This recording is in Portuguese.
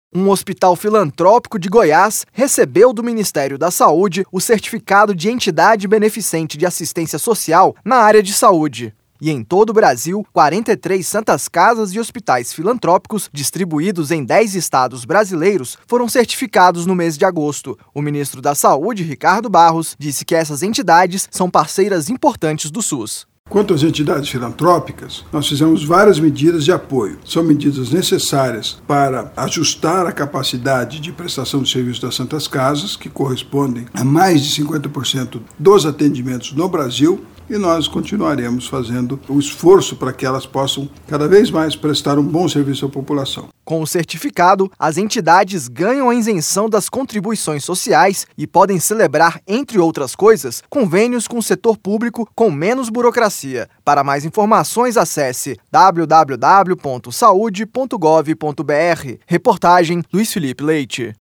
Um hospital filantrópico de Goiás recebeu do Ministério da Saúde o certificado de entidade beneficente de assistência social na área de saúde. E em todo o Brasil, 43 santas casas e hospitais filantrópicos, distribuídos em 10 estados brasileiros, foram certificados no mês de agosto. O ministro da Saúde, Ricardo Barros, disse que essas entidades são parceiras importantes do SUS. Quanto às entidades filantrópicas, nós fizemos várias medidas de apoio. São medidas necessárias para ajustar a capacidade de prestação de serviços das Santas Casas, que correspondem a mais de 50% dos atendimentos no Brasil, e nós continuaremos fazendo o esforço para que elas possam cada vez mais prestar um bom serviço à população. Com o certificado, as entidades ganham a isenção das contribuições sociais e podem celebrar, entre outras coisas, convênios com o setor público com menos burocracia. Para mais informações, acesse www.saude.gov.br. Reportagem Luiz Felipe Leite.